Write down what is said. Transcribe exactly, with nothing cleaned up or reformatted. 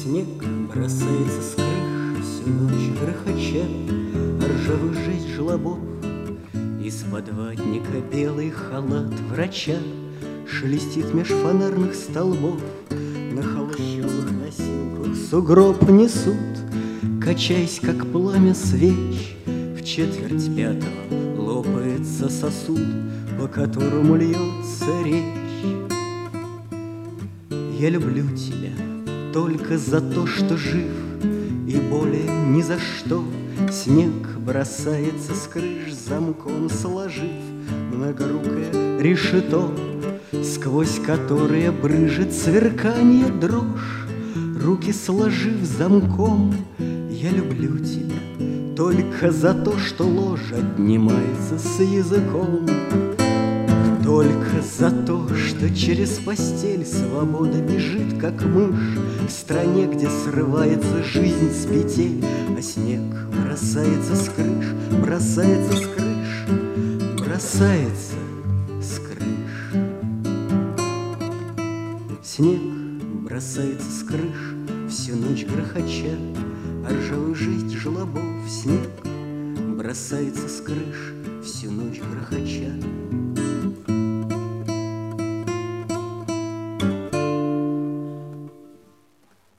Снег бросается с крыш всю ночь грохоча, ржавых жесть желобов. Из-под ватника белый халат врача шелестит меж фонарных столбов. На холщовых носилках сугроб несут, качаясь, как пламя свеч. В четверть пятого лопается сосуд, по которому льется речь. Я люблю тебя только за то, что жив, и более ни за что. Снег бросается с крыш, замком сложив многорукое решето, сквозь которое брыжет сверканье дрожь. Руки сложив замком, я люблю тебя только за то, что ложь отнимается с языком. Только за то, что через постель свобода бежит, как мышь, в стране, где срывается жизнь с петель, а снег бросается с крыш, бросается с крыш, бросается с крыш. Снег бросается с крыш всю ночь грохоча, а ржавую жесть желобов. Снег бросается с крыш всю ночь грохоча.